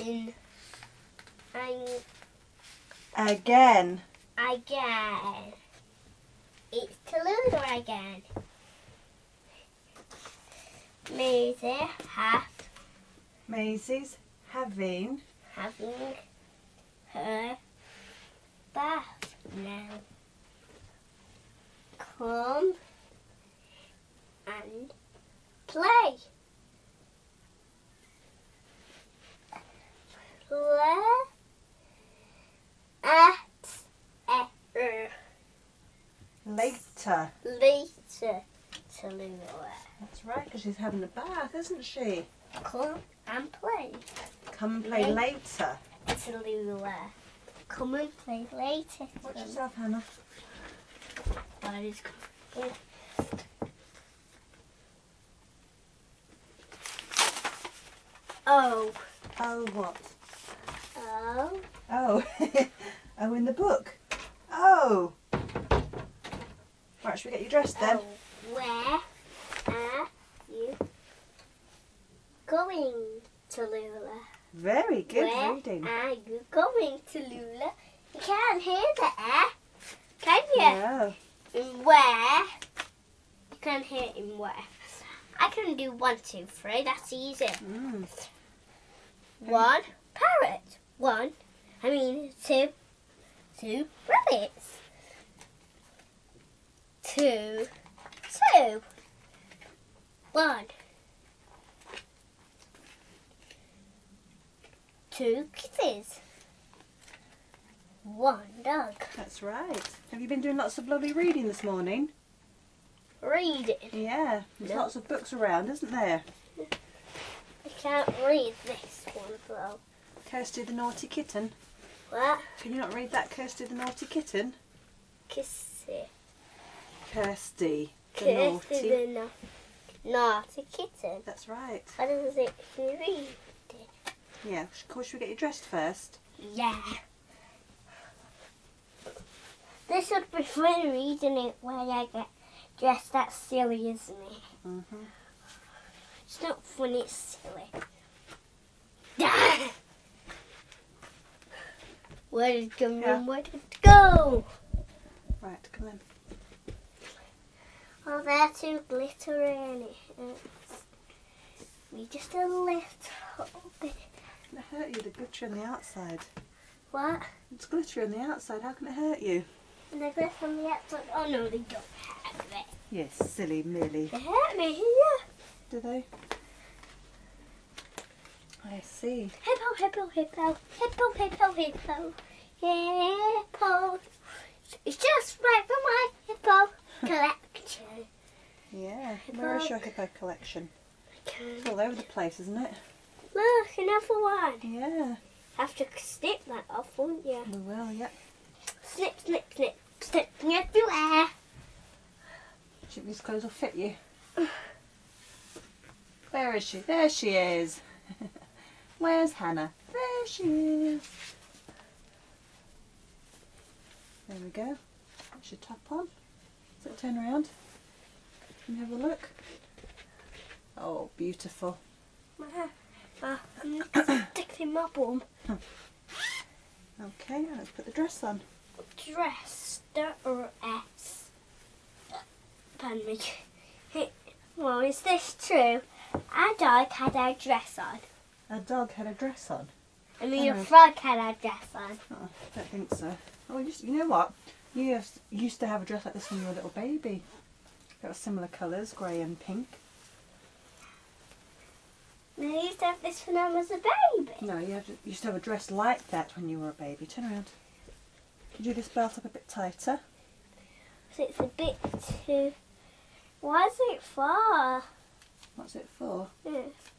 in again. Again. It's Tallulah again. Maisie's having her bath now. Come and play. Later. Later, Tallulah. That's right, because she's having a bath, isn't she? Come and play. Come and play later. Tallulah. Come and play later. Watch yourself, Hannah. Oh. Oh, what? Oh. Oh. Oh, in the book. Oh. Right, should we get you dressed then? Oh. Where are you going, Tallulah? Very good Where reading. are you going, Tallulah? You can't hear the air, can you? No. In where? You can't hear in where. I can do 1, 2, 3. That's easy. Mm. 1 parrot. 2 rabbits. 2 1 2 kisses. 1 dog. That's right. Have you been doing lots of lovely reading this morning? Reading. Yeah. There's No. lots of books around, isn't there? I can't read this one though. Kirsty the Naughty Kitten. What? Can you not read that, Kirsty the Naughty Kitten? Kissy. Kirsty the Kirsty Naughty. the naughty kitten. That's right. What does it read? Yeah, of course, should we get you dressed first? Yeah. This would be fun reading it when I get dressed. That's silly, isn't it? Mm-hmm. It's not funny, it's silly. Where did it come Yeah. from? Where did it go? Right, come in. Oh, there's too glittery in it. Me just a little bit. Can it hurt you, the glitter on the outside? What? It's glittery on the outside, how can it hurt you? And they glitter on the outside. Oh no, they don't have it. Yes, silly Millie. They hurt me here. Do they? I see. Hippo, hippo, hippo. Hippo, hippo, hippo. Hippo. It's just right for my hippo collection. Yeah, where is your hippo collection? It's all over the place, isn't it? Look, another one. Yeah. Have to snip that off, won't you? We will, yeah. Snip, snip, snip. Snip everywhere. Think these clothes will fit you? Where is she? There she is. Where's Hannah? There she is. There we go. Put your top on. So turn around. Can you have a look? Oh, beautiful. I'm sticking my bum. Okay, let's put the dress on. Dress. Pardon me. Well, is this true? Our dog had our dress on. A dog had a dress on. I mean, a Oh. frog had our dress on. Oh, I don't think so. Oh, you know what? You used to have a dress like this when you were a little baby. It was similar colours, grey and pink. I used to have this when I was a baby. No, you used to have a dress like that when you were a baby. Turn around. Could you do this belt up a bit tighter? So it's a bit too... Why is it for? What's it for? Yeah.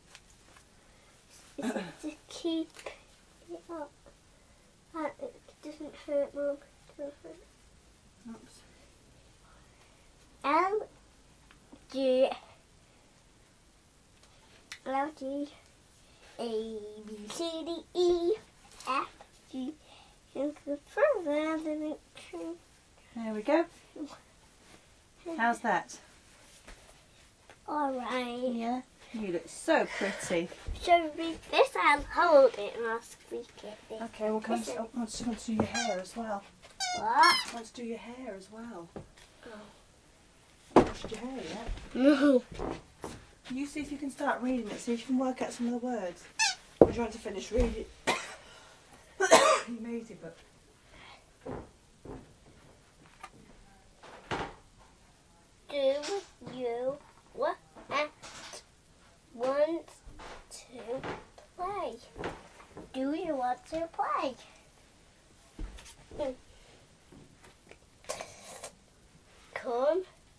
Is it to keep it up? It doesn't hurt, Mum. It doesn't hurt. Oops. L G A B C D E F G. There we go. How's that? Alright. Yeah. You look so pretty. So read this and hold it and I'll squeak it. Okay, well, I want to do your hair as well. What? I want to do your hair as well. Oh. I haven't washed your hair yet. No. You see if you can start reading it, see if you can work out some of the words. Or do you want to finish reading? You made it, but... Do you want to play? Do you want to play? Come.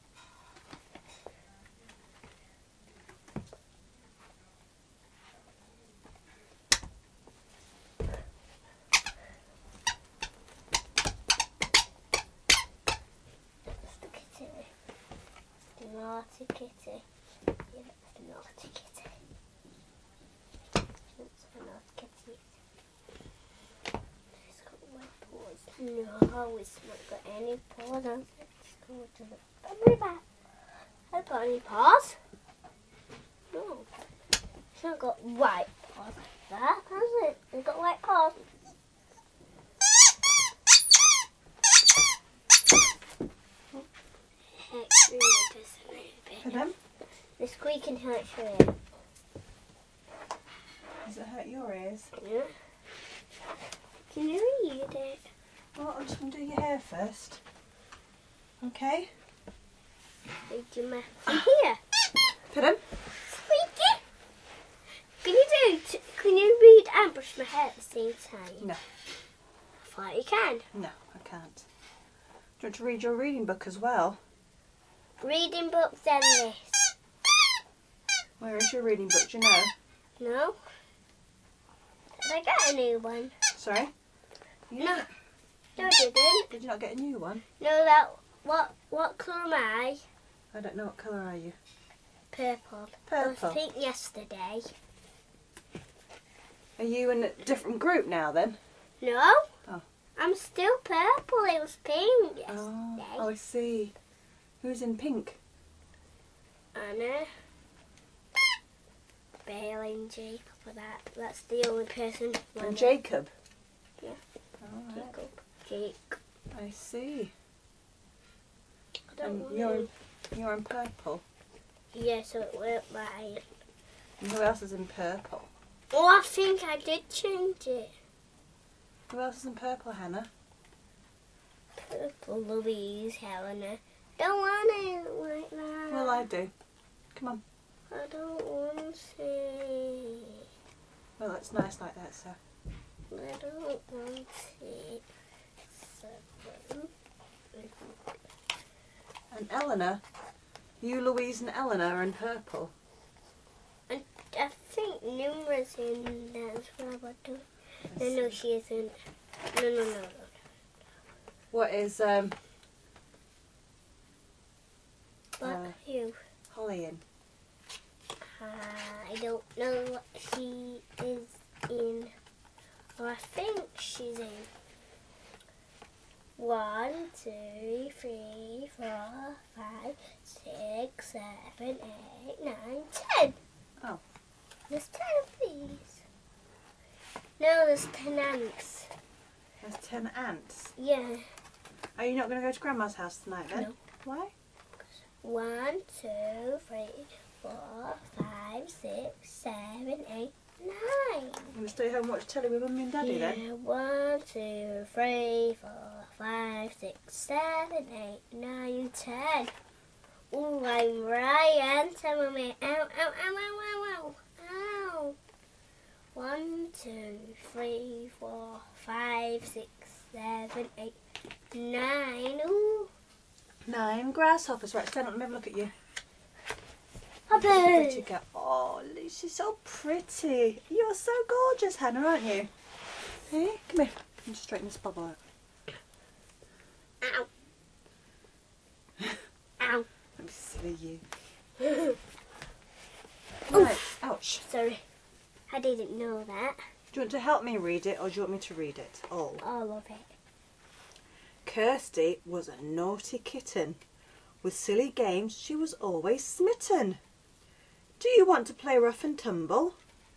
Naughty kitty. Yeah, that's a naughty kitty. That's a naughty kitty. It's got white paws. No, it's not got any paws. Let's go to the very back. Has it got any paws? No. It's not got white paws like that, has it? It's got white paws. Pardon? The squeaking hurts your ear. Does it hurt your ears? Yeah. Can you read it? Well, I'm just going to do your hair first. Okay? Read your mouth from here. Pardon? Squeaky. Can you read and brush my hair at the same time? No. I thought you can. No, I can't. Do you want to read your reading book as well? Reading books and this. Where is your reading book, do you know? No. Did I get a new one? Sorry? No. No, I didn't. Did you not get a new one? No, what colour am I? I don't know. What colour are you? Purple. Purple. I think yesterday. Are you in a different group now then? No. Oh. I'm still purple. It was pink yesterday. Oh, I see. Who's in pink? Anna. Bale and Jacob for that. That's the only person. And Jacob? Yeah. All right. Jake. I see. I don't And want you're in purple. Yeah, so it worked right. And who else is in purple? Oh, I think I did change it. Who else is in purple, Hannah? Purple Louise, Helena. Don't want it like that. Well, I do. Come on. I don't want it. Well, it's nice like that, so. I don't want it. And Eleanor, you, Louise and Eleanor are in purple. And I think Numra's in that as well, but no, she isn't. No. What is Who? Holly in? I don't know what she is in. Or I think she's in 1, 2, 3, 4, 5, 6, 7, 8, 9, 10. Oh. There's 10 of these. No, there's 10 ants. There's 10 ants. Yeah. Are you not going to go to Grandma's house tonight then? No. Why? 1, 2, 3, 4, 5, 6, 7, 8, 9. You going to stay home and watch telly with Mummy and Daddy then? 1, 2, 3, 4, 5, 6, 7, 8, 9, 10. Ooh, I'm right. Answer, Mummy. Ow, ow, ow, ow, ow, ow. Ow. 1, 2, 3, 4, 5, 6, 7, 8, 9. Ooh. 9 grasshoppers. Right, stand up and have a look at you. Hoppers. Go. Oh, she's so pretty. You're so gorgeous, Hannah, aren't you? Hey, come here. Let me straighten this bubble out. Ow. Ow. Let me silly you. Right, ouch. Sorry. I didn't know that. Do you want to help me read it or do you want me to read it? All of it. Kirsty was a naughty kitten. With silly games she was always smitten. Do you want to play rough and tumble?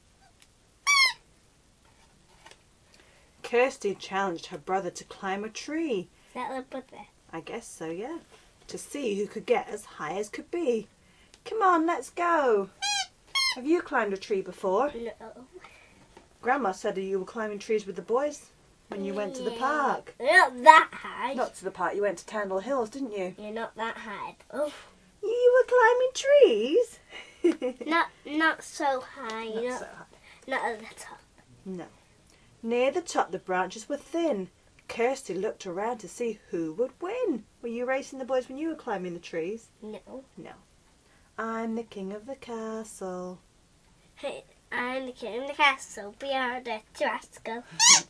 Kirsty challenged her brother to climb a tree. Is that the brother? I guess so, yeah. To see who could get as high as could be. Come on, let's go. Have you climbed a tree before? No. Grandma said you were climbing trees with the boys when you went to the park. Not that high. Not to the park, you went to Tandle Hills, didn't you? You're not that high. Oh. You were climbing trees? Not so high. Not so high. Not at the top. No. Near the top the branches were thin. Kirsty looked around to see who would win. Were you racing the boys when you were climbing the trees? No. No. I'm the king of the castle. Hey, I'm the king of the castle. Be harder to rascal.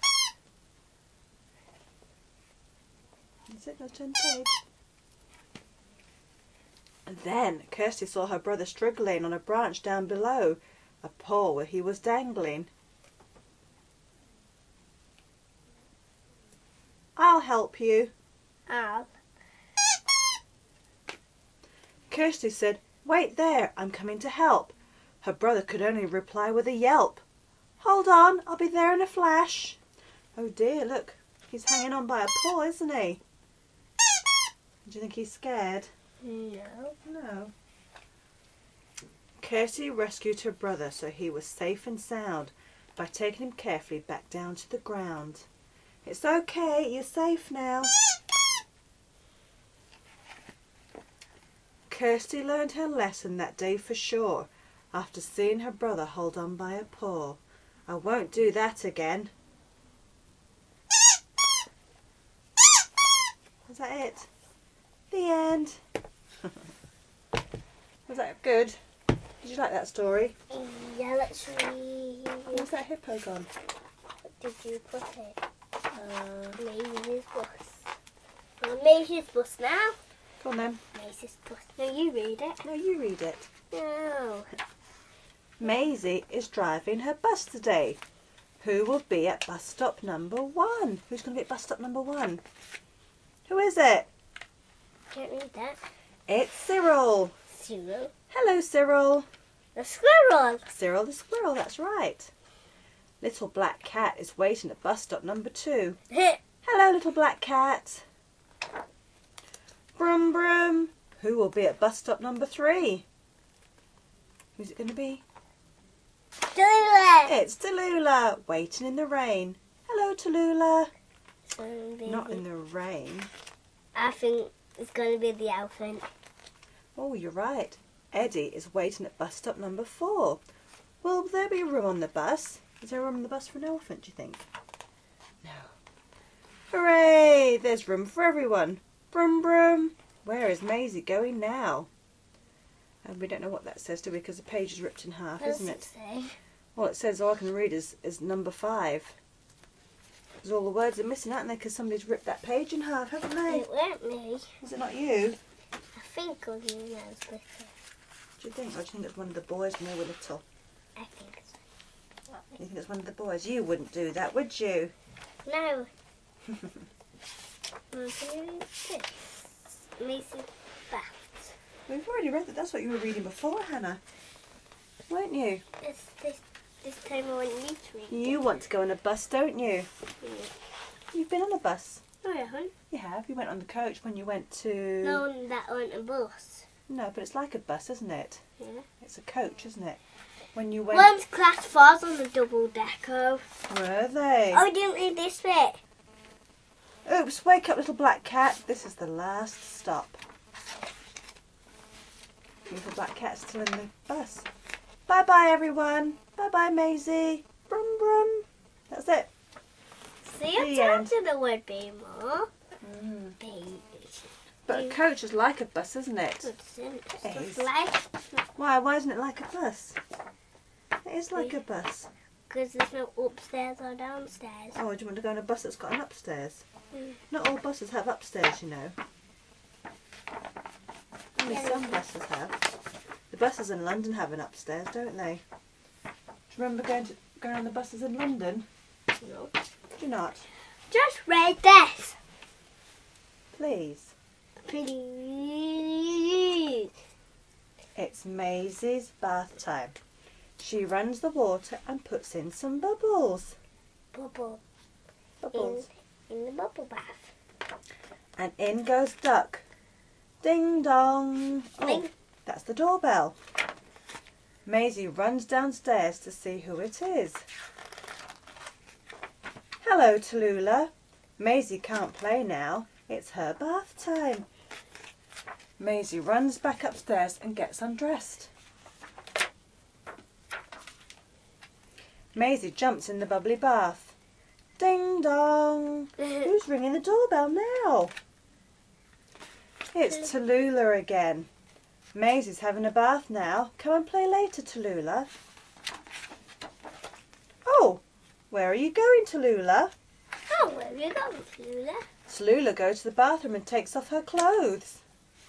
Is it not turn page? And then Kirsty saw her brother struggling on a branch down below, a paw where he was dangling. I'll help you. Kirsty said, "Wait there, I'm coming to help." Her brother could only reply with a yelp. "Hold on, I'll be there in a flash." Oh dear, look, he's hanging on by a paw, isn't he? Do you think he's scared? No. No. Kirsty rescued her brother so he was safe and sound by taking him carefully back down to the ground. "It's okay, you're safe now." Kirsty learned her lesson that day for sure after seeing her brother hold on by a paw. "I won't do that again." Was that it? The end. Was that good? Did you like that story? Yeah, let's read. Where's that hippo gone? Did you put it? Maisie's bus. Well, Maisie's bus now. Go on then. Maisie's bus. No, you read it. No, you read it. No. Maisie is driving her bus today. Who will be at bus stop number 1? Who's going to be at bus stop number 1? Who is it? Can't read that. It's Cyril. Cyril. Hello, Cyril. The squirrel. Cyril the squirrel, that's right. Little Black Cat is waiting at bus stop number 2. Hello, Little Black Cat. Brum brum. Who will be at bus stop number 3? Who's it going to be? Tallulah. It's Tallulah, waiting in the rain. Hello, Tallulah. Not in the rain. I think it's going to be the elephant. Oh, you're right. Eddie is waiting at bus stop number 4. Will there be room on the bus? Is there room on the bus for an elephant, do you think? No. Hooray! There's room for everyone. Brum brum. Where is Maisie going now? And we don't know what that says, do we? Because the page is ripped in half, What isn't does it? say? All it says, all I can read is number 5. Because all the words are missing, aren't they? Because somebody's ripped that page in half, haven't they? It weren't me. Was it not you? I think it was you when I was little. Do you think? Or do you think it's one of the boys when they were little? I think so. You think it's one of the boys? You wouldn't do that, would you? No. Can you read this? Maisie's Bat. We've already read that. That's what you were reading before, Hannah. Weren't you? This time I want you to read You want to go on a bus, don't you? it. You've been on a bus. No, I haven't. You have. You went on the coach when you went to... No, that wasn't a bus. No, but it's like a bus, isn't it? Yeah. It's a coach, isn't it? When you went... One's class 4's on the double decker. Were they? Oh, I didn't read this bit. Oops, wake up, Little Black Cat. This is the last stop. Little Black Cat's still in the bus. Bye-bye, everyone. Bye-bye, Maisie. Brum, brum. That's it. See, I The told end. you the word be more. Mm. But a coach is like a bus, isn't it? It's It is. just like, Why isn't it like a bus? It is like a bus. because there's no upstairs or downstairs. Oh, do you want to go on a bus that's got an upstairs? Mm. Not all buses have upstairs, you know. Only Yeah, some they do. buses have. The buses in London have an upstairs, don't they? Do you remember going on the buses in London? No. Do you not? Just read this. Please. Please. It's Maisie's bath time. She runs the water and puts in some bubbles. Bubble. Bubbles. In the bubble bath. And in goes Duck. Ding dong. Ding. Oh, that's the doorbell. Maisie runs downstairs to see who it is. Hello, Tallulah. Maisie can't play now. It's her bath time. Maisie runs back upstairs and gets undressed. Maisie jumps in the bubbly bath. Ding dong. Who's ringing the doorbell now? It's Tallulah again. Maisie's having a bath now. Come and play later, Tallulah. Oh, where are you going, Tallulah? Oh, where are you going, Tallulah? Tallulah goes to the bathroom and takes off her clothes.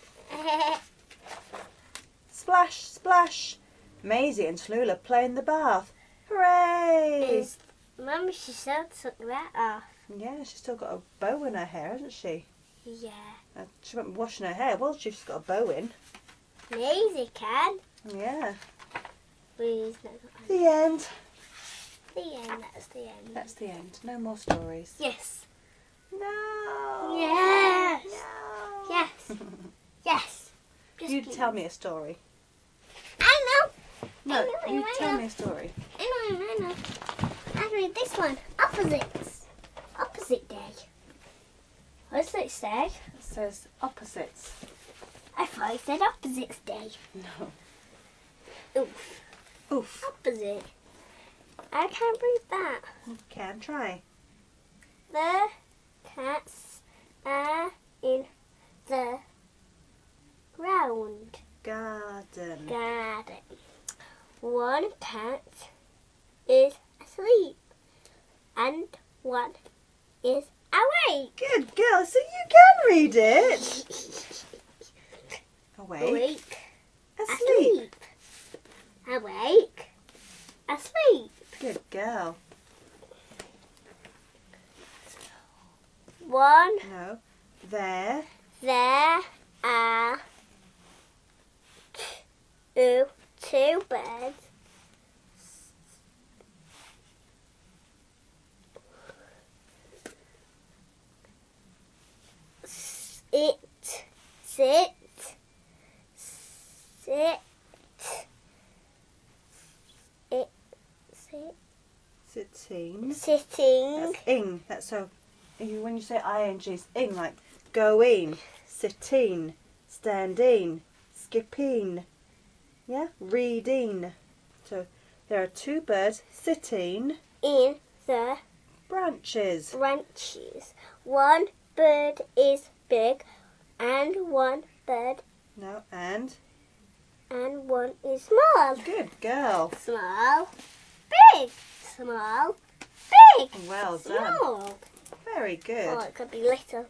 Splash, splash. Maisie and Tallulah play in the bath. Hooray! Mummy, she still took that off. Yeah, she's still got a bow in her hair, hasn't she? Yeah. She won't be washing her hair, will she? She's got a bow in. Maisie can. Yeah. Please, no. The end. The end, that's the end. That's the end. No more stories. Yes. No. Yes. No. Yes. Yes. Just You please. tell me a story. I know. No, I you know. tell me a story. I know. I read this one. Opposites. Opposite day. What does it say? It says opposites. I thought it said opposites day. No. Oof. Oof. Opposite. I can't read that. You can try. The cats are in the ground Garden. garden. One cat is asleep and one is awake. Good girl. So you can read it. Awake. Asleep. Awake. Asleep. Good girl. One. No. There. There are two birds. Sitting. Sitting. That's ing. That's so. When you say ing, it's ing, like going, sitting, standing, skipping. Yeah, reading. So there are two birds sitting In the branches. branches. One bird is big and one bird No, and and one is small. good girl. Small, big, small, big, Well done. small. Very good. Oh, it could be little.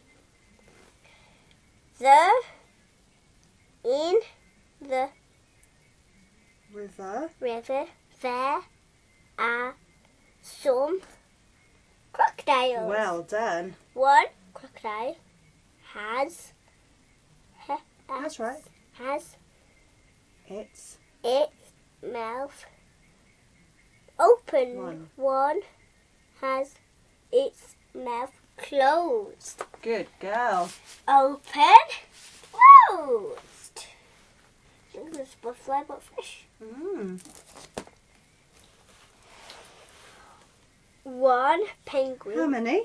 In the River. river there are some crocodiles. Well done. One crocodile has That's right. has It's its mouth open. One has its mouth closed. good girl. Open, closed. English butterfly, but fish. One penguin. How many?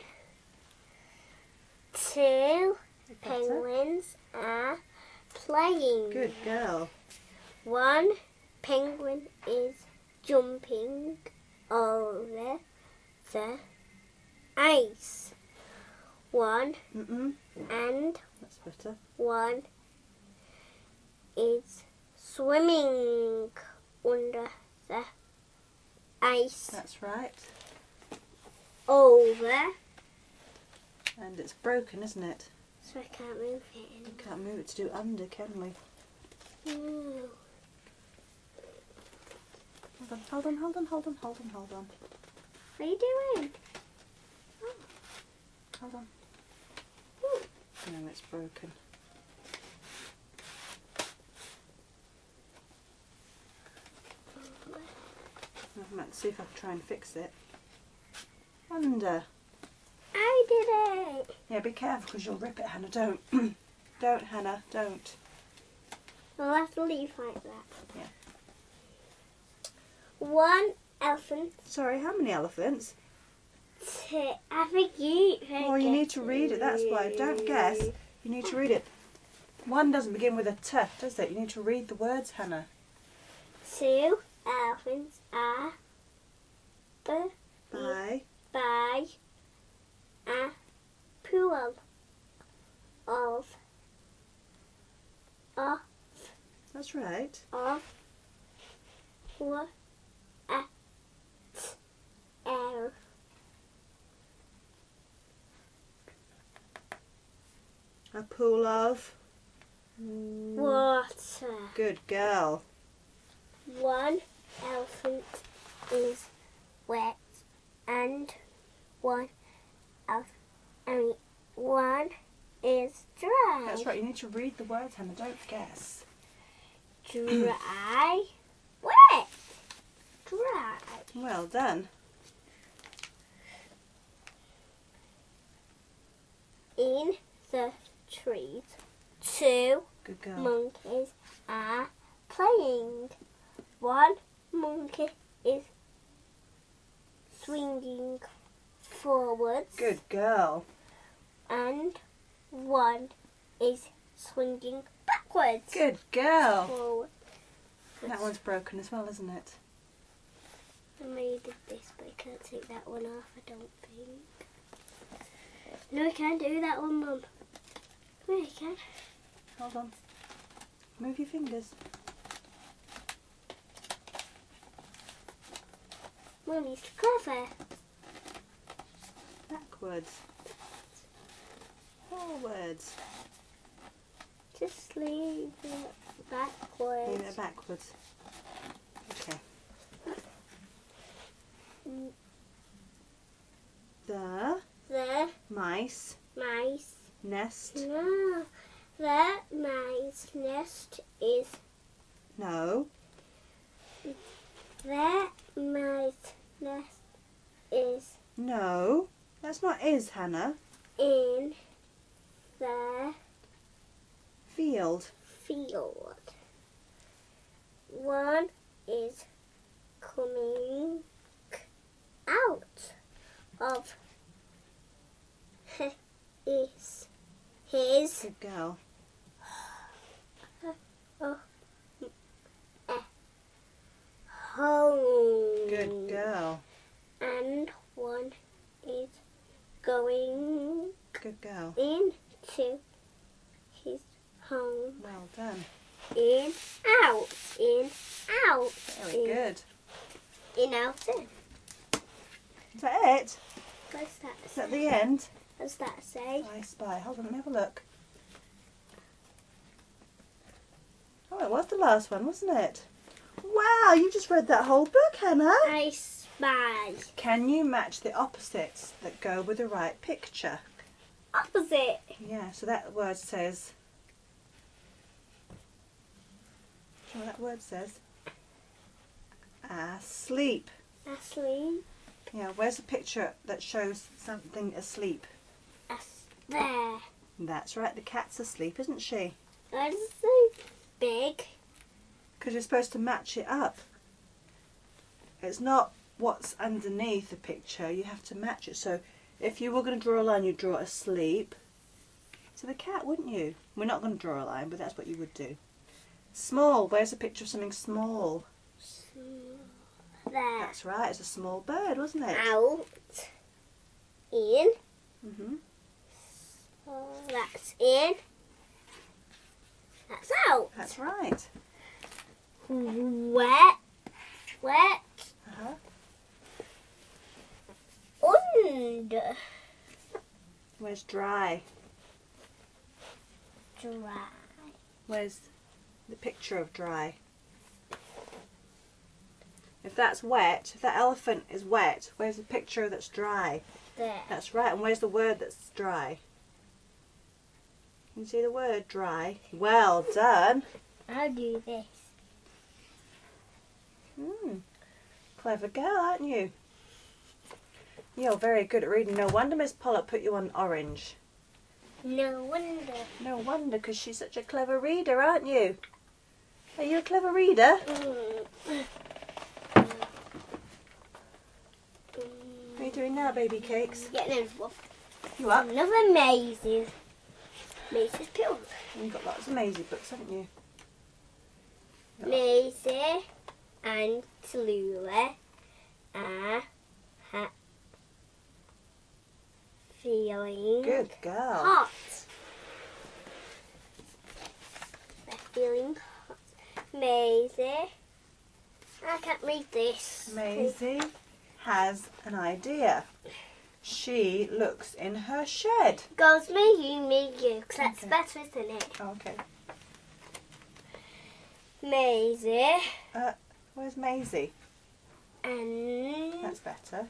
Two Better. penguins are playing. Good girl. One penguin is jumping over the ice. One and That's better. one is swimming under the ice. That's right. Over. And it's broken, isn't it? So I can't move it. We can't move it to do under, can we? No. Hold on. What are you doing? Hold on. No, it's broken. I might see if I can try and fix it. Under. I did it. Yeah, be careful because you'll rip it, Hannah. Don't. Don't, Hannah. Don't. I'll have to leave like that. Yeah. One elephant. Sorry, how many elephants? I think you. Oh, you need to read it. That's why. Don't guess. You need to read it. One doesn't begin with a T, does it? You need to read the words, Hannah. 2 elephants are By. by a pool of That's right. water. A pool of. Water. Good girl. One elephant is wet and one is dry. That's right. You need to read the words, Hannah. Don't guess. Dry, wet, dry. Well done. In the trees, 2 Good girl. monkeys are playing. One monkey is swinging forwards. Good girl. And one is swinging backwards. Good girl. Forward. That one's broken as well, isn't it? I made this, but I can't take that one off, I don't think. No, I can't do that one, Mum. No, I can. Hold on. Move your fingers. Mummy's clever. Backwards. Forwards. Just leave it backwards. Leave it backwards. Okay. The mice nest. No, the mice nest is. No. The mice nest is No. That's not is, Hannah. in the Field. field. One is coming out of his Good girl. home. Good girl. And one is going Good girl. into his home. Well done. In, out, in, out. Very good. In, out, in. Is that it? What's that Is that say? the end? What's that say? I spy. Hold on, let me have a look. Oh, it was the last one, wasn't it? Wow, you just read that whole book, Hannah. I spy. Can you match the opposites that go with the right picture? Opposite. Yeah, so that word says... Do you know what that word says? Asleep. Asleep. Yeah, where's the picture that shows something asleep? There. That's right, the cat's asleep, isn't she? That's so big. Because you're supposed to match it up. It's not what's underneath the picture, you have to match it. So if you were going to draw a line, you'd draw asleep to the cat, wouldn't you? We're not going to draw a line, but that's what you would do. Small, where's a picture of something small? There. That's right, it's a small bird, wasn't it? Out. In. Mhm. That's in. That's out. That's right. Wet. Wet. Uh-huh. Under. Where's dry? Dry. Where's the picture of dry? If that's wet, if that elephant is wet, where's the picture that's dry? There. That's right, and where's the word that's dry? Can you see the word dry? Well done. I'll do this. Clever girl, aren't you? You're very good at reading. No wonder Miss Pollard put you on orange. No wonder. No wonder, because she's such a clever reader, aren't you? Are you a clever reader? What are you doing now, baby cakes? Getting You up? another Maisie's pills. You've got lots of Maisie books, haven't you? Maisie and Tallulah are feeling Good girl. hot. They're feeling hot. Maisie, I can't read this. Maisie has an idea. She looks in her shed. Goes me, you, 'cause that's Okay. better, isn't it? Okay. Maisie Where's Maisie? and That's better.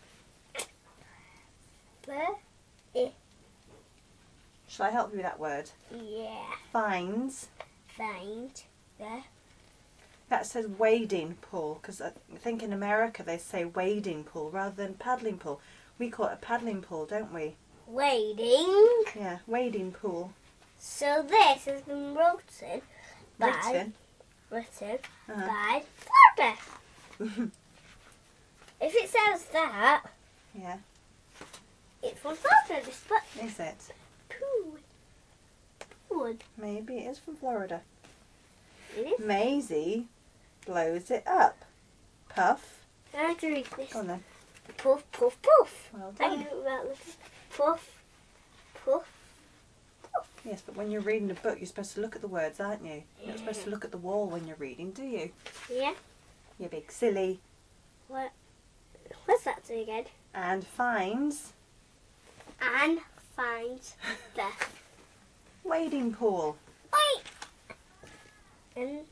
Shall I help you with that word? yeah, Finds. find the That says wading pool, because I think in America they say wading pool rather than paddling pool. We call it a paddling pool, don't we? wading. Yeah, wading pool. So this has been written by Written. by Florida. If it says that, Yeah, it's from Florida. This book. is it? Wood. Maybe it is from Florida. It is. Maisie blows it up. Puff. I have to read this. Go on then. Puff, puff, puff. Well I done. know about this. Puff, puff. Yes, but when you're reading a book, you're supposed to look at the words, aren't you? You're not supposed to look at the wall when you're reading, do you? Yeah. You big silly. What's that say again? And finds And finds the wading pool. wait. And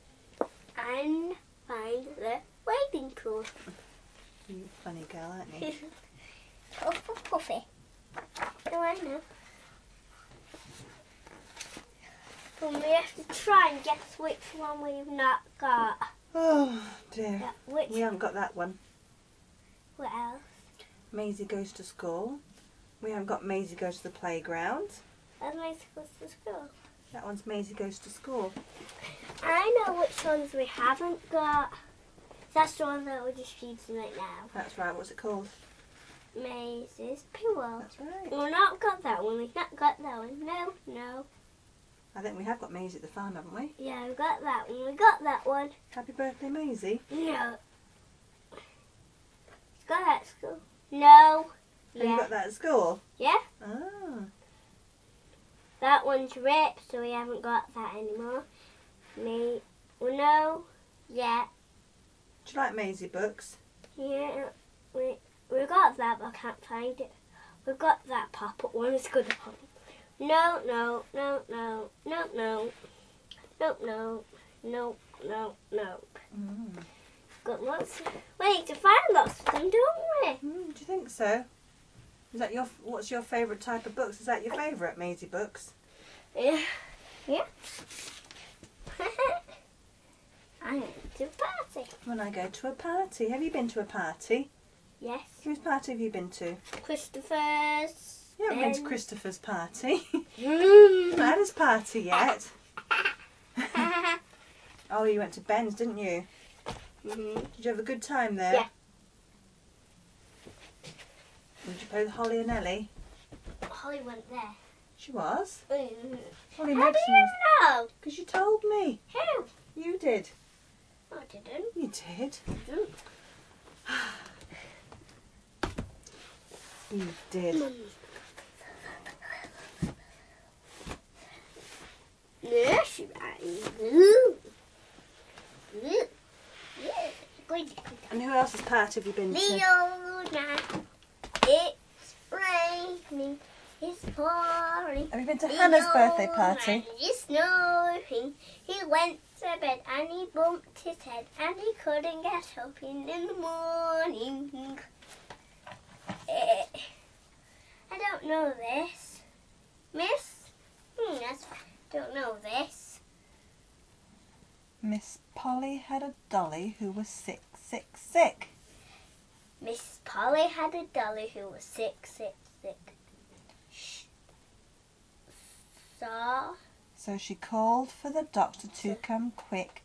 find the wading pool. You funny girl, aren't you? Puff, puff, puffy. Oh, I know. But we have to try and guess which one we've not got. Oh dear. Yeah, which? We haven't got that one. What else? Maisie goes to school. We haven't got Maisie goes to the playground. That's my supposed to school. That one's Maisie goes to school. I know which ones we haven't got. That's the one that we're just reading right now. That's right. What's it called? Maisie's pillow. That's right. We've not got that one. We've not got that one. No. I think we have got Maisie at the farm, haven't we? Yeah, we got that one. We got that one. Happy birthday, Maisie. No. It's got that at school. No. Have you got that at school? Yeah. Ah. That one's ripped, so we haven't got that anymore. No. Yeah. Do you like Maisie books? Yeah. We got that, but I can't find it. We've got that pop-up one. It's good to pop up. No. Got lots. We need to find lots of them, don't we? Do you think so? Is that what's your favourite type of books? Is that your favourite, Maisie books? Yeah. I'm going to a party. When I go to a party. Have you been to a party? Yes. Whose party have you been to? Christopher's. You haven't been to Christopher's party. Mm. Not had his party yet. Oh, you went to Ben's, didn't you? Mhm. Did you have a good time there? Yeah. Did you play with Holly and Ellie? Holly went there. She was. Mm. Holly How do Megson. you know? Because you told me. How? You did. I didn't. You did. You did. Yes, And who else's party have you been to? Leona, it's raining, it's pouring. Have you been to Hannah's birthday party? Leona is snoring. He went to bed and he bumped his head and he couldn't get up in the morning. I don't know this. Miss? I don't know this. Miss Polly had a dolly who was sick. Miss Polly had a dolly who was sick. So she called for the doctor to come quick.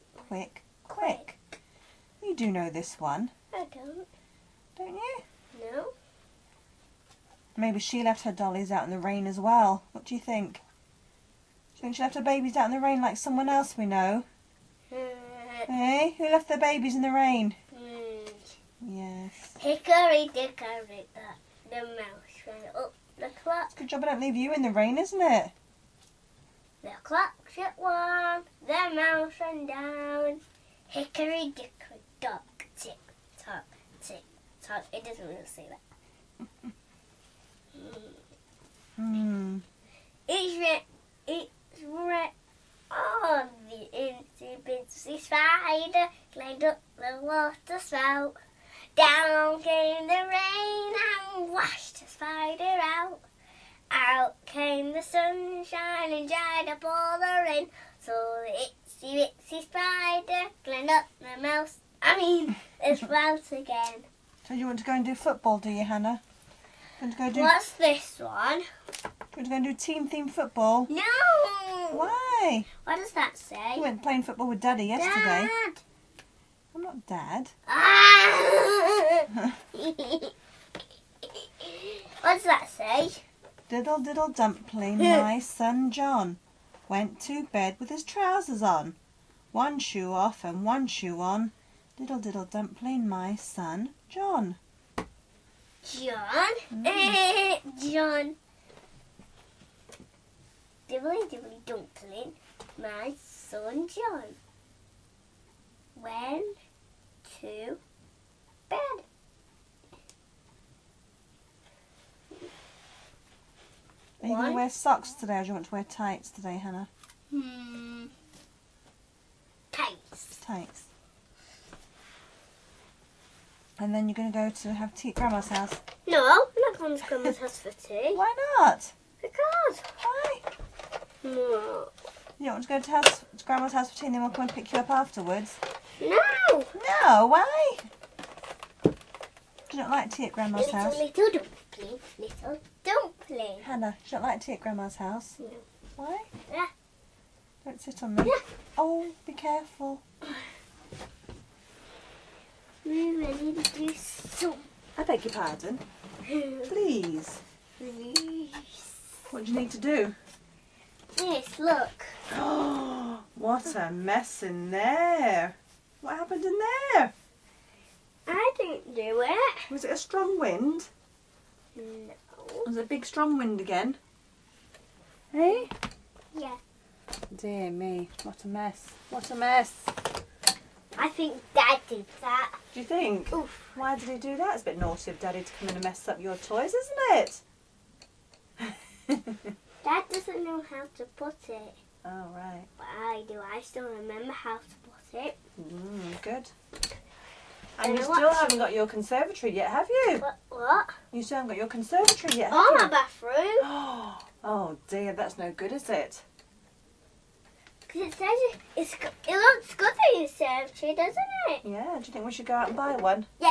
You do know this one, I don't. don't you? No. Maybe she left her dollies out in the rain as well. What do you think? Do you think she left her babies out in the rain like someone else we know? Hey, who left their babies in the rain? Yes. Hickory dickory dock, the mouse ran up the clock. Good job I don't leave you in the rain, isn't it? The clock struck 1, the mouse ran down. Hickory dickory dock, tick tock, tick tock. It doesn't really say that. It's red. Oh, the itsy bitsy spider climbed up the water spout. Down came the rain and washed the spider out. Out came the sunshine and dried up all the rain. So the itsy bitsy spider climbed up the spout again. So you want to go and do football, do you, Hannah? Want to go do? What's this one? Want to go and do team-themed football? No. Why? What does that say? You went playing football with Daddy yesterday. Dad. I'm not Dad. Ah! What does that say? Diddle diddle dumpling, my son John went to bed with his trousers on. One shoe off and one shoe on. Diddle diddle dumpling, my son John. John? John. Dibbly dibbly dumpling, my son John went to bed. Are you going to wear socks today or do you want to wear tights today, Hannah? Tights. Tights. And then you're going to go to have tea at Grandma's house. No, I'm not going to Grandma's house for tea. Why not? Because. Why? No. You don't want to go to Grandma's house for tea and then we'll come and pick you up afterwards? No. No, why? Do you not like tea at Grandma's house? Little dumpling. Little dumpling. Hannah, do you not like tea at Grandma's house? No. Why? Yeah. Don't sit on me. Yeah. Oh, be careful. We're ready to do some. I beg your pardon. Please. Please. What do you need to do? Yes, look. Oh, what a mess in there. What happened in there? I didn't do it. Was it a strong wind? No. Was it a big strong wind again? Hey? Yeah. Dear me, what a mess. What a mess. I think Dad did that. Do you think? Oof. Why did he do that? It's a bit naughty of Daddy to come in and mess up your toys, isn't it? Dad doesn't know how to put it. Oh, right. But I do. I still remember how to put it. Good. And And you still haven't got your conservatory yet, have you? What? You still haven't got your conservatory yet, have Oh, you? my bathroom. Oh dear, that's no good, is it? Because it says it looks good in your conservatory, doesn't it? Yeah, do you think we should go out and buy one? Yeah.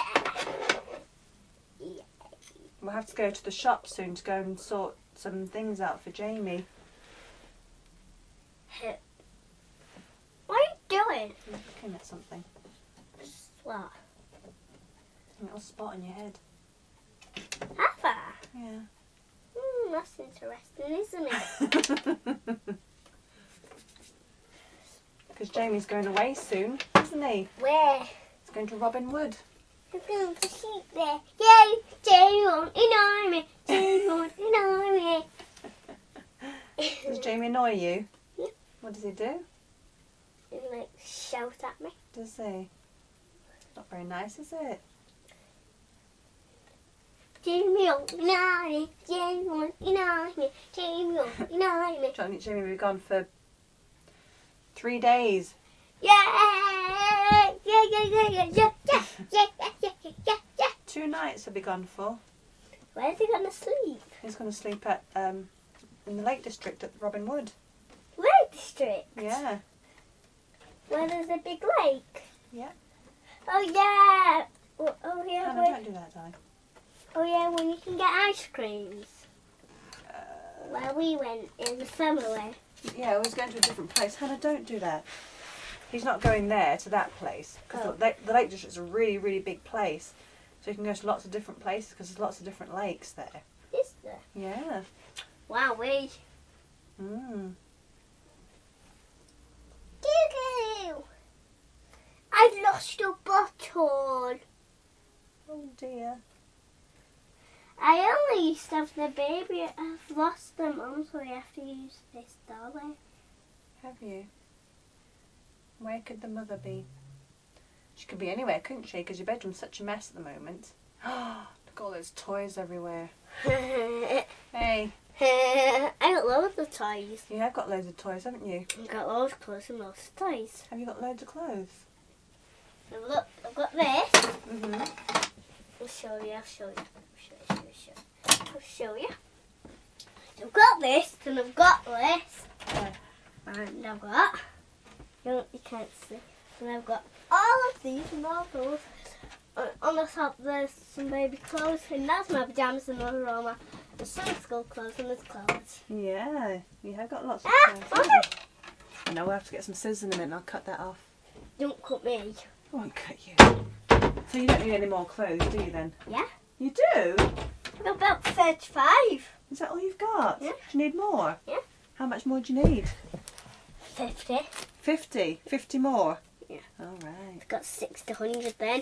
We'll have to go to the shop soon to go and sort some things out for Jamie. What are you doing? I'm looking at something. What? A little spot on your head. Have I? Yeah. That's interesting, isn't it? Because Jamie's going away soon, isn't he? Where? He's going to Robin Wood. I'm going to sleep there. Yay! Jamie won't annoy me. Jamie won't annoy me. Does Jamie annoy you? Yeah. What does he do? He like shout at me. Does he? Not very nice, is it? Jamie won't annoy me. Jamie won't annoy me. Jamie won't annoy me. I think Jamie will be gone for 3 days. Yay! Yeah, yeah, yeah, yeah, yeah, yeah, yeah, yeah, yeah, yeah, yeah. 2 nights he'll be gone for. Where is he gonna sleep? He's going to sleep at in the Lake District at Robin Wood. Lake District? Yeah. Where there's a big lake? Yeah. Oh yeah! Oh yeah, Hannah, don't do that, darling. Oh yeah, when you can get ice creams. Where we went in the summer. Yeah, I was going to a different place. Hannah, don't do that. He's not going there to that place because the Lake District's a really, really big place. So you can go to lots of different places because there's lots of different lakes there. Is there? Yeah. Wow, we. Goo-goo! I've lost a bottle. Oh dear. I only used to have the baby. I've lost them, so I have to use this dolly. Have you? Where could the mother be? She could be anywhere, couldn't she? Because your bedroom's such a mess at the moment. Look at all those toys everywhere. Hey. I got loads of toys. You have got loads of toys, haven't you? I've got loads of clothes and loads of toys. Have you got loads of clothes? Look, I've got this. Mhm. I'll show you. I've got this, and I've got this, and I've got. You can't see. And I've got all of these and all those. On the top there's some baby clothes, and that's my pajamas and other all my school clothes and there's clothes. Yeah, you have got lots of clothes. Mommy! I know, we'll have to get some scissors in a minute and I'll cut that off. Don't cut me. I won't cut you. So you don't need any more clothes, do you then? Yeah. You do? I've got about 35. Is that all you've got? Yeah. Do you need more? Yeah. How much more do you need? 50. 50? 50 more? Yeah. All right. I've got 6 to 100 then.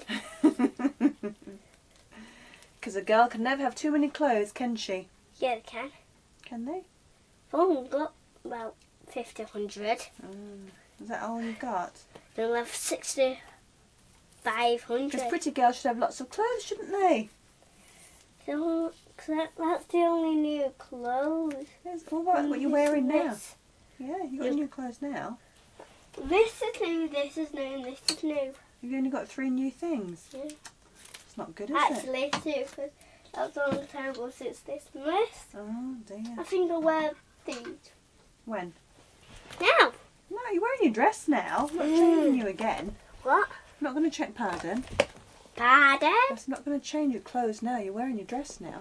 Because a girl can never have too many clothes, can she? Yeah, they can. Can they? I've only got about 50 to 100. Is that all you've got? Then I'll have 60 500. Because pretty girls should have lots of clothes, shouldn't they? So, that's the only new clothes. Yes, what you're wearing now. This. Yeah, you've got new clothes now. This is new, this is new, and this is new. You've only got 3 new things. Yeah. It's not good, is it? Actually, 2, because that was a long time ago since this and this. Oh, dear. I think I'll wear these. When? Now! No, you're wearing your dress now. I'm not changing you again. What? I'm not going to check pardon. Pardon? That's not going to change your clothes now. You're wearing your dress now.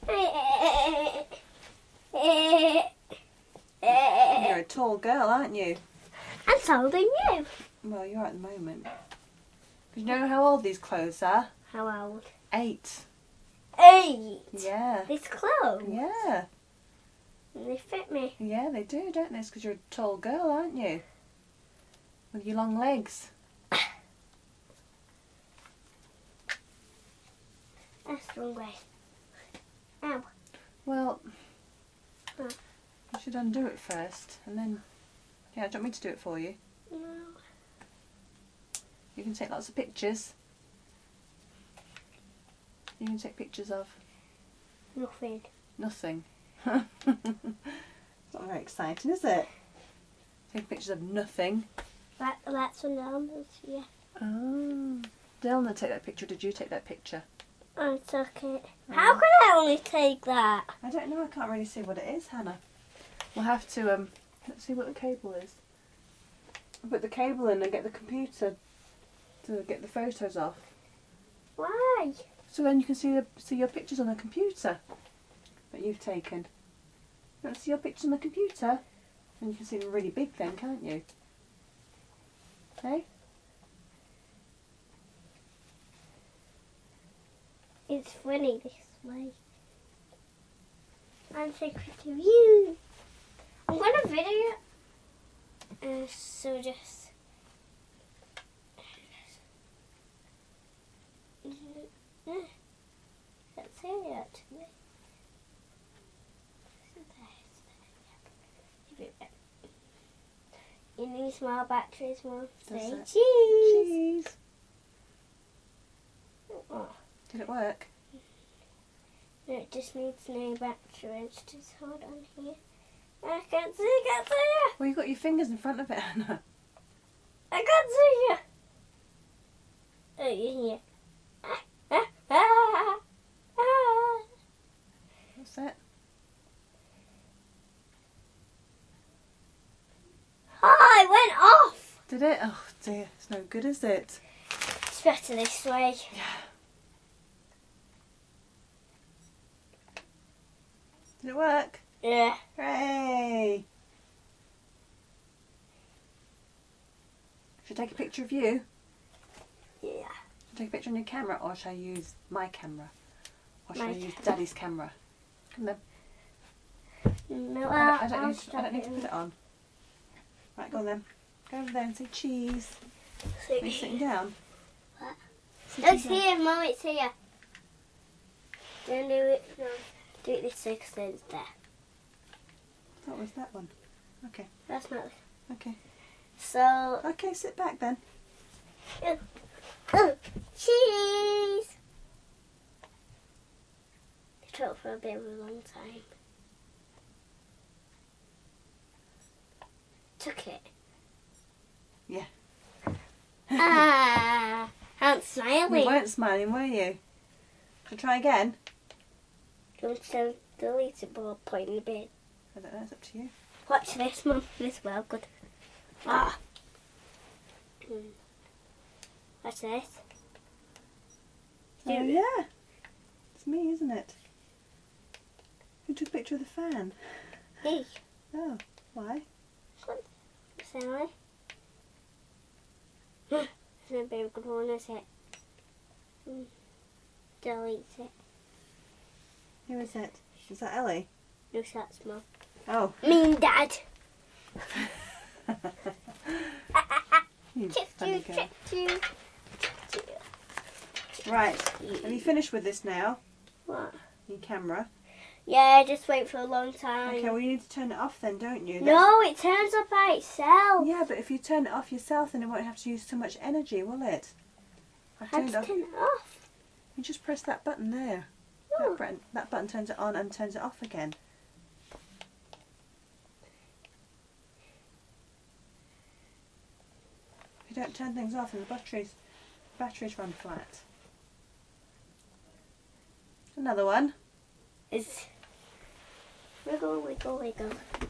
You're a tall girl, aren't you? I'm taller than you. Well, you are at the moment. Because you know how old these clothes are? How old? 8. 8. Yeah. These clothes? Yeah. They fit me. Yeah, they do, don't they? It's because you're a tall girl, aren't you? With your long legs. That's the wrong way. Ow. Well, you should undo it first, and then... Yeah, do you want me to do it for you? No. You can take lots of pictures. You can take pictures of... Nothing. Nothing. It's not very exciting, is it? Take pictures of nothing. That's when Elmer's, yeah. Oh. Did Eleanor take that picture, or did you take that picture? I took it. How could I only take that? I don't know, I can't really see what it is, Hannah. We'll have to, let's see what the cable is. I'll put the cable in and get the computer to get the photos off. Why? So then you can see your pictures on the computer that you've taken. You want to see your pictures on the computer? And you can see them really big then, can't you? Okay? It's funny this way. I'm secret of you. I'm gonna video it. So just let's see it actually. You need small batteries, Mum. Say Does it? cheese. Cheese. Oh. Did it work? No, it just needs no batteries. Just hold on here. I can't see you. Well, you've got your fingers in front of it, Hannah. I can't see you. Oh, you're here. What's that? Oh, it went off. Did it? Oh dear, it's no good, is it? It's better this way. Yeah. Did it work? Yeah. Hooray! Should I take a picture of you? Yeah. Should I take a picture on your camera, or should I use my camera? Or should My I use Daddy's camera? Come on. No, I don't need to put it on. Right, go on then. Go over there and say cheese. Are you sitting down? What? Sitting It's down. here, Mum, it's here. Don't do it, no. Do it this way because then it's there. What was that one? Okay. That's not. Okay. So, Okay, sit back then. cheese! It took for a bit of a long time. Took it. Yeah. I'm You smiling. weren't smiling, were you? Should I try again? Do you want to delete it or put it in the bin? I don't know, it's up to you. Watch this, Mum. This well good. Ah. Watch this. Oh yeah. It's me, isn't it? Who took a picture of the fan? Me. Oh, why? Sorry. It's not a very good one, is it? Delete it. Who is it? Is that Ellie? No, that's Mum. Oh. Me and Dad. You Chip funny choo, girl. chip choo. Right. Have you finished with this now? What? Your camera. Yeah, just wait for a long time. Okay, well you need to turn it off then, don't you? No, it turns off by itself. Yeah, but if you turn it off yourself, then it won't have to use too much energy, will it? I've How turned to it off. turn it off? You just press that button there. Oh. That button turns it on and turns it off again. If you don't turn things off, then the batteries run flat. Another one. It's wiggle, wiggle, wiggle.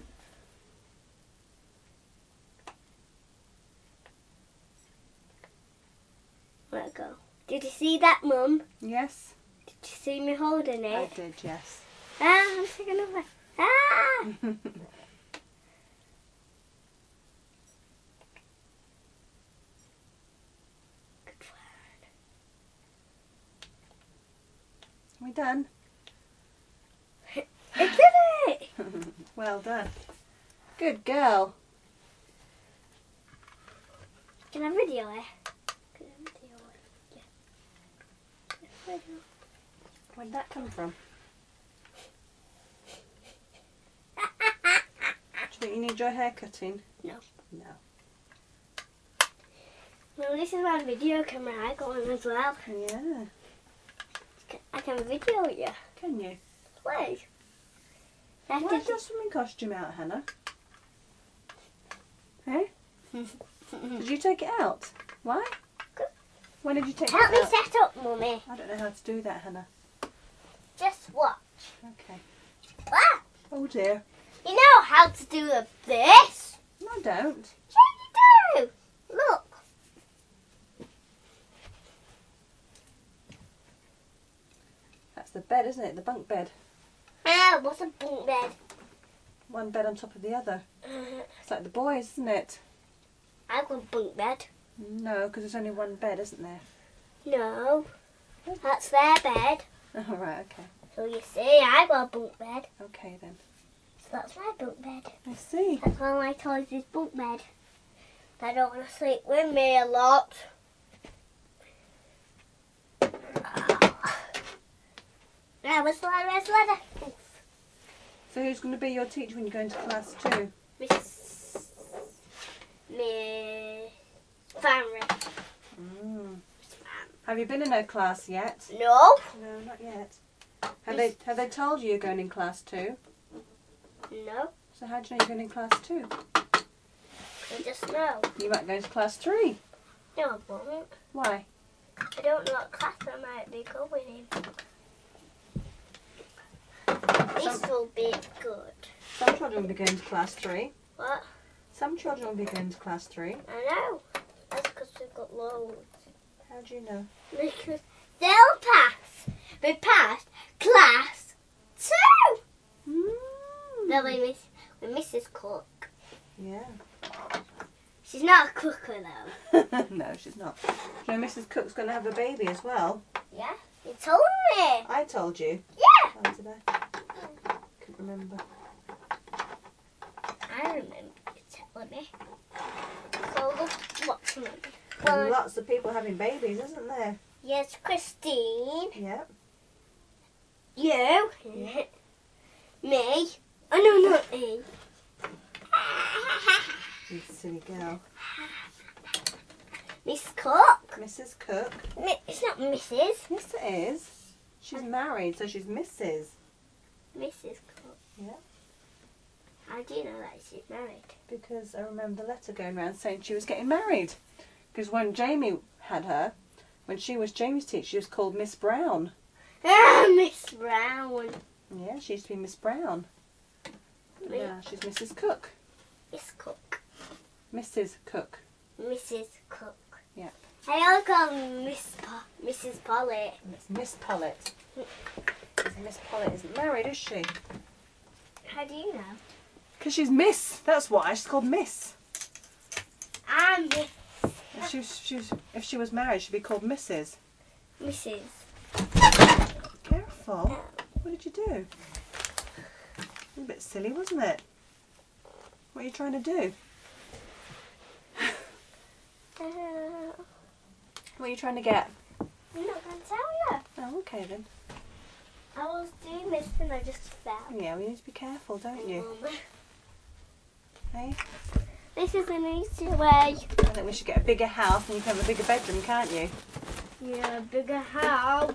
Let it go. Did you see that, Mum? Yes, Did you see me holding I it? did. Yes. Ah, I'm taking over. Ah! Good Are we done? word. I did it! Well done. Good girl. Can I video it? Can I video it? Yeah. Where did that come from? Do you think you need your hair cutting? No. No. Well, this is my video camera I got one as well. Yeah. I can video you. Can you? Please. Why is your swimming costume out, Hannah? Hey? Did you take it out? Why? When did you take Help it me out? set up, Mummy. I don't know how to do that, Hannah. Just watch. Okay. Ah! Oh dear. You know how to do this? No, I don't. Sure you do. Look. That's the bed, isn't it? The bunk bed. Ah, what's a bunk bed? One bed on top of the other. It's like the boys, isn't it? I've got a bunk bed. No, because there's only one bed, isn't there? No. That's their bed. Oh, right, okay. So you see, I got a bunk bed. Okay then. So that's my bunk bed. I see. That's one of my toys is bunk bed. I don't want to sleep with me a lot. Where's the ladder? Where's the ladder? So who's going to be your teacher when you go into class 2? Miss Family. Have you been in her class yet? No. No, not yet. Have they told you you're going in class 2? No. So how do you know you're going in class 2? I just know. You might go into class 3. No, I won't. Why? I don't know what class I might be going in. This will be good. Some children will be going to class 3. What? Some children will be going to class 3. I know. That's because we've got loads. How do you know? Because they'll pass. We passed class 2. No, with Mrs. Cook. Yeah. She's not a cooker though. No, she's not. Do you know Mrs. Cook's going to have a baby as well? Yeah? You told me. I told you. Yeah. Oh, did I? Couldn't remember. I remember you telling me. So what's me? There's lots of people having babies, isn't there? Yes, Christine. Yep. You. Me. Oh no, not me. You silly girl. Miss Cook. Mrs. Cook. It's not Mrs. Yes, it is. She's married, so she's Mrs. Mrs. Cook. Yeah. How do you know that she's married? Because I remember the letter going around saying she was getting married. Because when Jamie had her, when she was Jamie's teacher, she was called Miss Brown. Ah, Miss Brown. Yeah, she used to be Miss Brown. Me- Yeah, she's Mrs. Cook. Miss Cook. Mrs. Cook. Mrs. Cook. Yeah. I always call her Mrs. Polly. It's Miss Pollett. Miss Pollett isn't married, is she? How do you know? Because she's Miss. That's why she's called Miss. I'm Miss. If she was married, she'd be called Mrs. Mrs. Careful. What did you do? A bit silly, wasn't it? What are you trying to do? What are you trying to get? I'm not going to tell you. Oh, okay then. I was doing this and I just fell. Yeah, we need to be careful, don't you? Hey? This is an easy way. I think we should get a bigger house and you can have a bigger bedroom, can't you? Yeah, bigger house.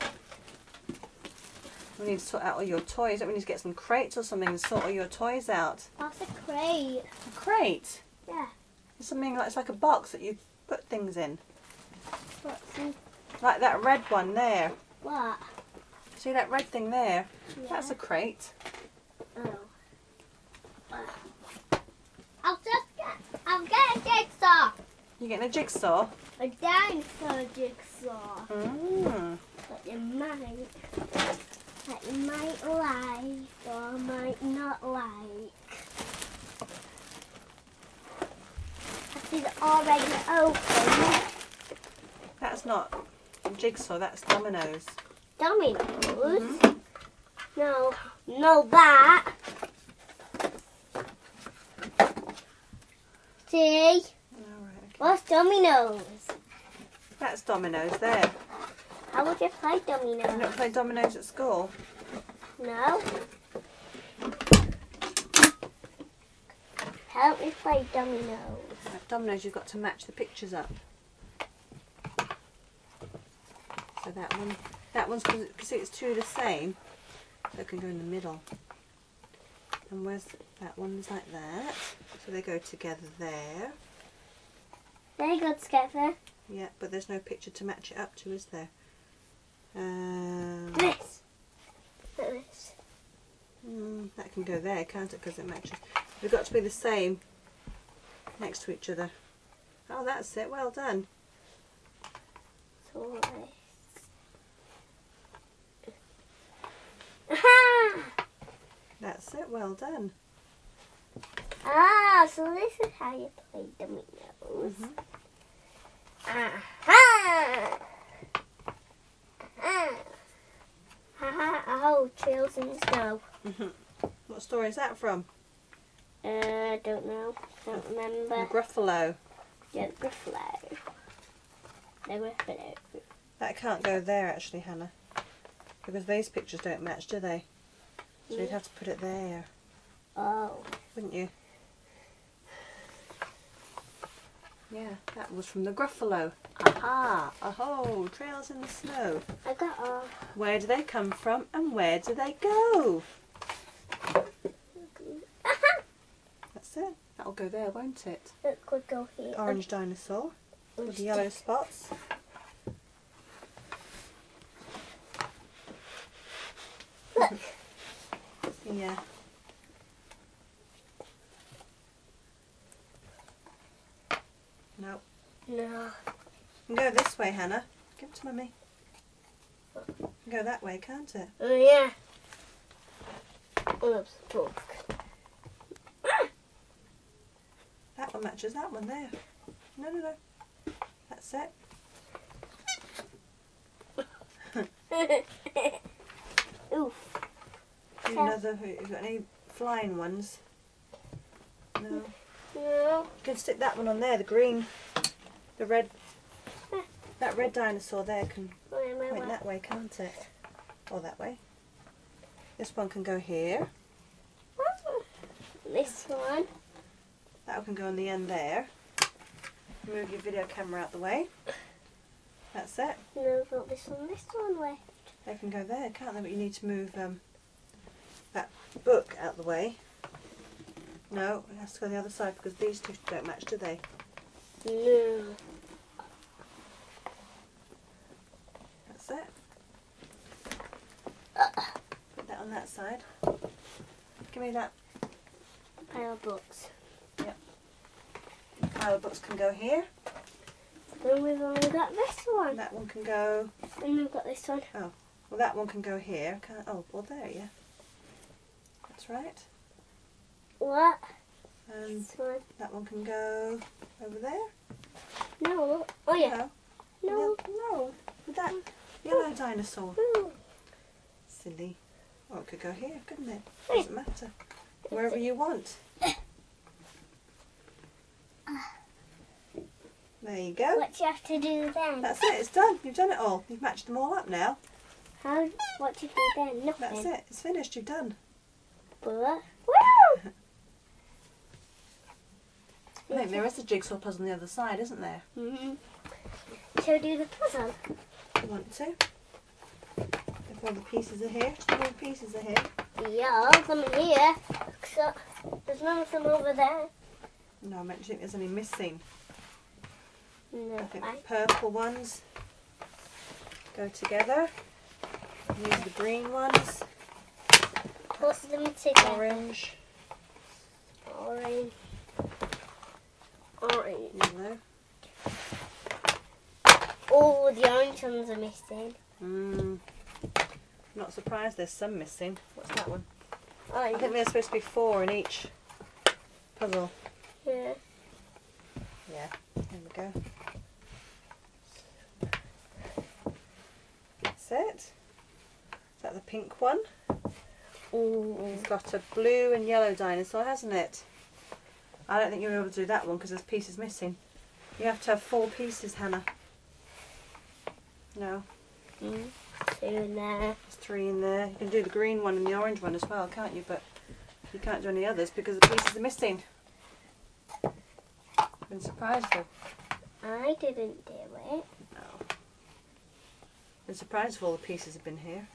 We need to sort out all your toys. Don't we need to get some crates or something and sort all your toys out? That's a crate. A crate? Yeah. It's something like, it's like a box that you put things in. What's in Like that red one there. what? See that red thing there? Yeah. That's a crate. Oh. I'll get a jigsaw. You getting a jigsaw? A dinosaur jigsaw. Mm. That you might like or might not like. This is already open. That's not a jigsaw, that's dominoes. Dominoes? No, that. See? Alright, okay. What's dominoes? That's dominoes there. How would you play You dominoes? don't play dominoes at school? No? Help me play dominoes. Right, dominoes, you've got to match the pictures up. So that one's, because it's two the same, so it can go in the middle. And where's that one's like that, so they go together there. They go together. Yeah, but there's no picture to match it up to, is there? This. Look at this. That can go there, can't it? Because it matches. They've got to be the same next to each other. Oh, that's it. Well done. So this. Aha! That's it. Well done. Ah, so this is how you play dominoes. Aha! Oh, Trails in the Snow. What story is that from? Don't know. Don't remember. Gruffalo. Yeah, Gruffalo. The Gruffalo. That can't go there actually, Hannah. Because these pictures don't match, do they? So you'd have to put it there, Oh. wouldn't you? Yeah, that was from the Gruffalo. Aha! Aho! Trails in the Snow. I got a... Where do they come from and where do they go? That's it. That'll go there, won't it? It could go here. Orange dinosaur with the yellow spots. Look. Yeah. No. No. You can go this way, Hannah. Give it to Mummy. You can go that way, can't it? Oh, yeah. Oops, book. one matches that one there. No, no, no. That's it. Oof. Do another. Have you got any flying ones? No. No. You can stick that one on there, the green, the red. That red dinosaur there can point that way, can't it? Or that way. This one can go here. This one. That one can go on the end there. Move your video camera out the way. That's it. No, not this one left. They can go there, can't they? But you need to move that book out the way. No, it has to go the other side because these two don't match, do they? No. That's it. Put that on that side. Give me that. Pile of books. Yep. Pile of books can go here. Then we've only got this one. And that one can go. And we've got this one. Oh, well, that one can go here. Oh, well, there, yeah. That's right. What? And This one. that one can go over there. No. Oh yeah. No. No. No. With that yellow dinosaur. No. Silly. Oh, it could go here, couldn't it? Doesn't matter. Wherever you want. There you go. What do you have to do then? That's it. It's done. You've done it all. You've matched them all up now. What do you do then? Nothing. That's it. It's finished. You've done. But, woo! I think there is a jigsaw puzzle on the other side, isn't there? Shall we do the puzzle? You want to? If all the pieces are here. All the pieces are here. Yeah, some in here. So, there's none of them over there. No, I meant to think there's any missing. No, I think the purple ones go together. Use the green ones. Put them together. Orange. Orange. Yellow. Oh, the orange ones are missing. Not surprised there's some missing. What's that one? Oh, I think there's supposed to be 4 in each puzzle. yeah. Yeah, there we go. That's it. Is that the pink one? Ooh. It's got a blue and yellow dinosaur, hasn't it? I don't think you'll be able to do that one because there's pieces missing. You have to have 4 pieces, Hannah. No, 2 in there. there's 3 in there. You can do the green one and the orange one as well, can't you? But you can't do any others because the pieces are missing. I've been surprised though. I didn't do it. No. Been surprised if all the pieces have been here.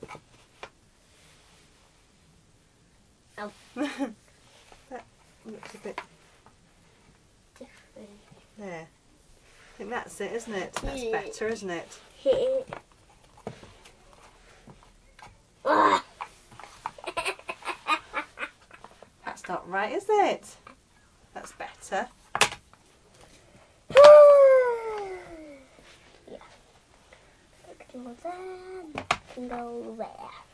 Oh. That looks a bit Different. there. I think that's it, isn't it? That's Yeah. better, isn't it? Hit it. Ah! That's not right, is it? That's better. Yeah. Go there. And go there.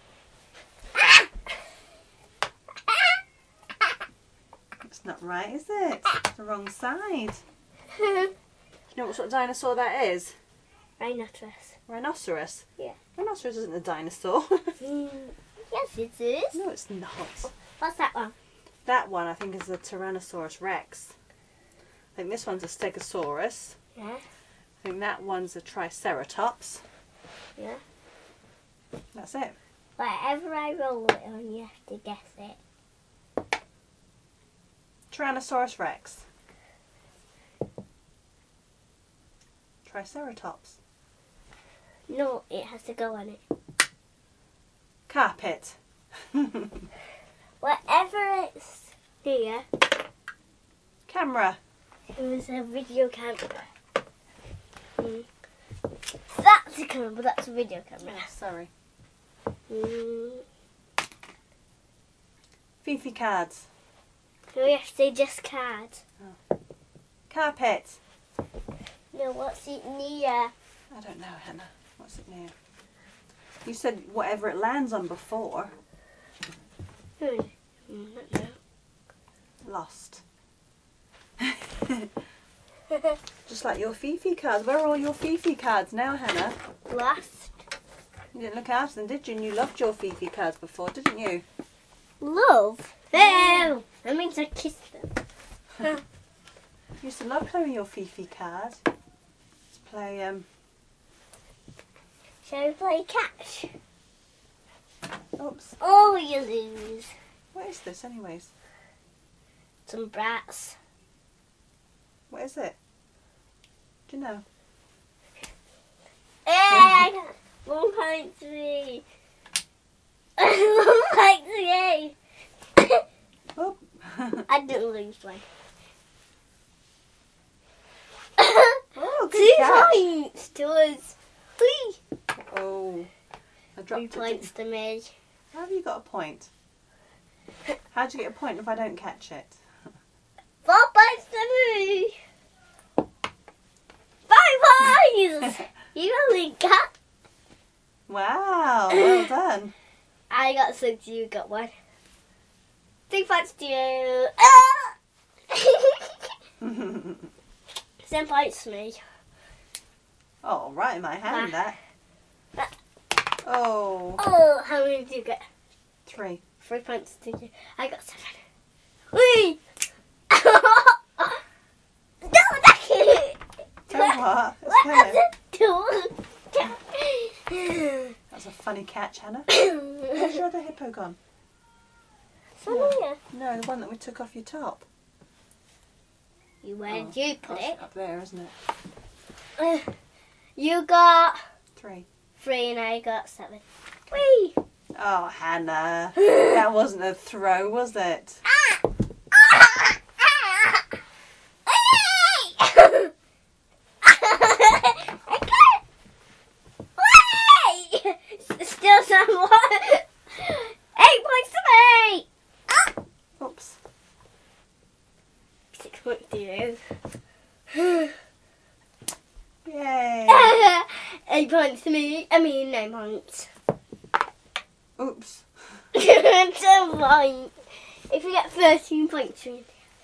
It's not right, is it? It's the wrong side. You know what sort of dinosaur that is? Rhinoceros. Rhinoceros? Yeah. Rhinoceros isn't a dinosaur. Yes, it is. No, it's not. What's that one? That one I think is a Tyrannosaurus Rex. I think this one's a Stegosaurus. Yeah. I think that one's a Triceratops. Yeah. That's it. Whatever I roll it on, you have to guess it. Tyrannosaurus Rex. Triceratops. No, it has to go on it. Carpet. Whatever it's here, Camera. it was a video camera. That's a camera, but that's a video camera. Oh, sorry. Fifi cards. No, you have to say just card. Carpet. No, what's it near? I don't know, Hannah. What's it near? You said whatever it lands on before. No. Lost. Just like your Fifi cards. Where are all your Fifi cards now, Hannah? Last. You didn't look after them, did you? And you loved your Fifi cards before, didn't you? Love? No! That means I kissed them. You used to love playing your Fifi cards. Let's play, Shall we play catch? oops. Oh, you lose. What is this, anyways? Some brats. What is it? Do you know? Hey, I got 1.3. 1.3. Oh. I didn't lose one. Oh, good 2 catch. points to us. Whee! Oh. I 3 dropped it. points to me. How have you got a point? How'd you get a point if I don't catch it? 4 points to me. 5 points! You only got... Wow, well done. I got 6, you got 1. 3 points to you. Ah! 7 points to me. Oh, right in my hand, that. Oh, Oh, how many did you get? 3. 3 points to you. I got 7. Whee! No, that's it! Oh, what? It's What coming. is That's a funny catch, Hannah. it? Where's your other hippo gone? Somewhere. No, the one that we took off your top. Where Oh, did you put that's it? up there, isn't it? You got 3. 3 and I got 7. Whee! Oh, Hannah. That wasn't a throw, was it? Still someone. 8 points to me. Oops. 6 points to you. Yay. 8 points to me. I mean 9 points. Oops. 2 points. If you get 13 points, you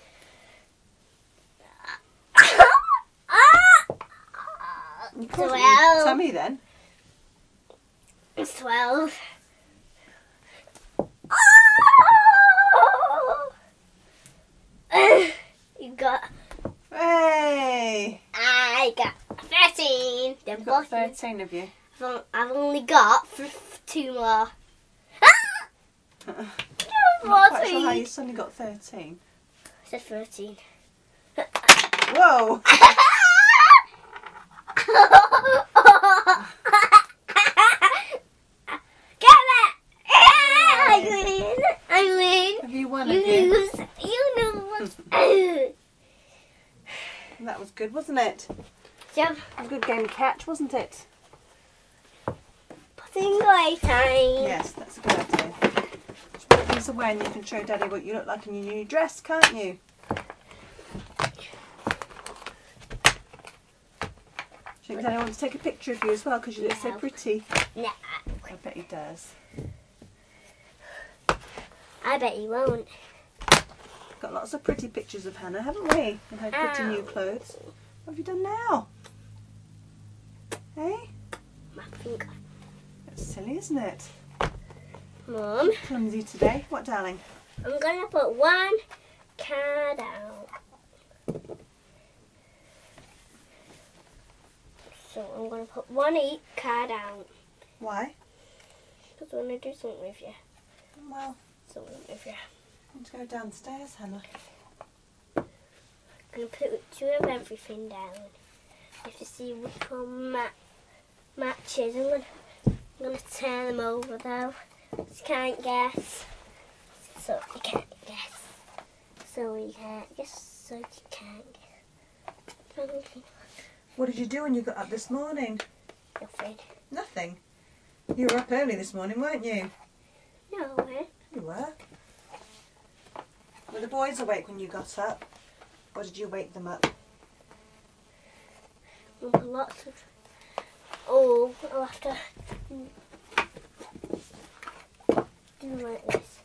You caught it in 12. your tummy then. It's 12. You got. Hey. I got 13. Then You've got bottom. 13 of you. I've only got 2 more. I'm not quite sure how 14. you suddenly got 13. I said 13. Whoa. Get it! I win! I win! Have you won, You have you? lose! You lose! That was good, wasn't it? Jump! It was a good game of catch, wasn't it? Putting away time! Yes, that's a good idea. Just put these away and you can show Daddy what you look like in your new dress, can't you? Do you think Daddy wants to take a picture of you as well because you look so No. pretty? Nah, I bet he does. I bet you won't. Got lots of pretty pictures of Hannah, haven't we? In her pretty new Ow. clothes. What have you done now? Hey? My finger. That's silly, isn't it? Mum, Clumsy today. What, darling? I'm gonna put 1 card out. So I'm gonna put 1 each card out. Why? Because I wanna do something with you. Well, Something with you. let's go downstairs, Hannah. I'm gonna put 2 of everything down. If you see which one matches, I'm gonna turn them over though. You can't guess. So you can't guess. So you can't guess. So you can't guess. What did you do when you got up this morning? Nothing. Nothing. You were up early this morning, weren't you? No, eh? You were. Were the boys awake when you got up? Or did you wake them up? Lots of. Oh, I'll have to do like this.